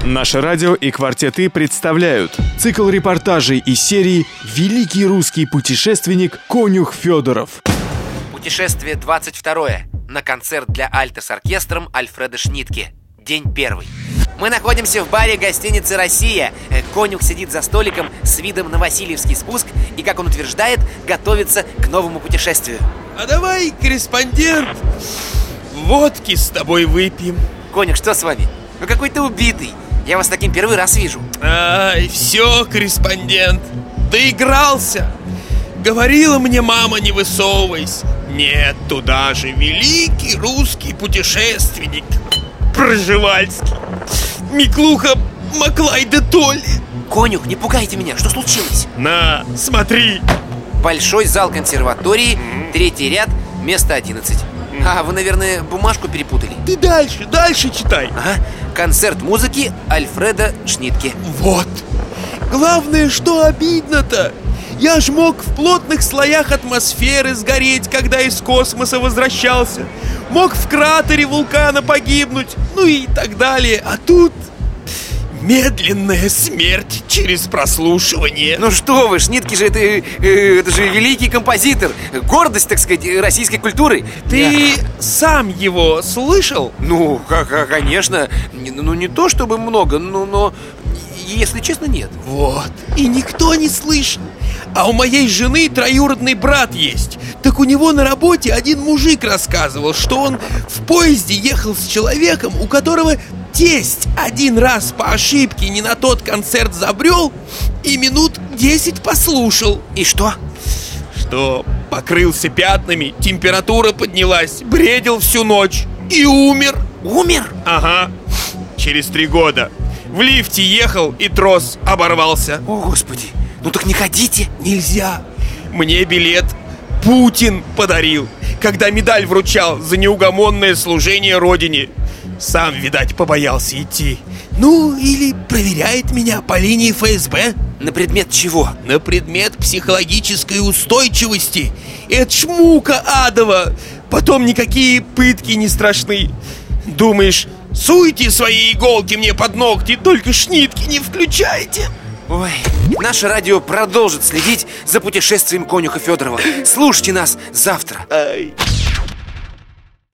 Наше радио и «Квартеты» представляют цикл репортажей из серии «Великий русский путешественник Конюх Федоров». Путешествие 22-е. На концерт для альта с оркестром Альфреда Шнитке. День 1. Мы находимся в баре гостиницы «Россия». Конюх сидит за столиком с видом на Васильевский спуск и, как он утверждает, готовится к новому путешествию. А давай, корреспондент, водки с тобой выпьем. Конюх, что с вами? Вы какой-то убитый. Я вас таким первый раз вижу. Ай, все, корреспондент, доигрался. Говорила мне мама, не высовывайся. Нет, туда же великий русский путешественник Пржевальский, Миклуха Маклай де Толли. Конюх, не пугайте меня, что случилось? На, смотри. Большой зал консерватории, 3-й ряд, место 11. А, вы, наверное, бумажку перепутали. Ты дальше читай. Ага, концерт музыки Альфреда Шнитке. Вот. Главное, что обидно-то. Я ж мог в плотных слоях атмосферы сгореть, когда из космоса возвращался. Мог в кратере вулкана погибнуть, ну и так далее. А тут медленная смерть через прослушивание. Ну что вы, Шнитке же это же великий композитор. Гордость, так сказать, российской культуры. Ты сам его слышал? Ну, конечно. Ну, не то чтобы много, но если честно, нет. Вот. И никто не слышал. А у моей жены троюродный брат есть. Так у него на работе один мужик рассказывал, что он в поезде ехал с человеком, у которого тесть один раз по ошибке не на тот концерт забрел и минут 10 послушал. И что? Что покрылся пятнами, температура поднялась, бредил всю ночь и умер. Умер? Ага. Через 3 года. В лифте ехал и трос оборвался. О, Господи. Ну так не ходите. Нельзя. Мне билет Путин подарил, когда медаль вручал за неугомонное служение родине. Сам, видать, побоялся идти. Ну, или проверяет меня по линии ФСБ. На предмет чего? На предмет психологической устойчивости. Это ж мука адова. Потом никакие пытки не страшны. Думаешь, суйте свои иголки мне под ногти, только Шнитке не включайте. Ой, наше радио продолжит следить за путешествием Конюха Федорова. Слушайте нас завтра. Ай.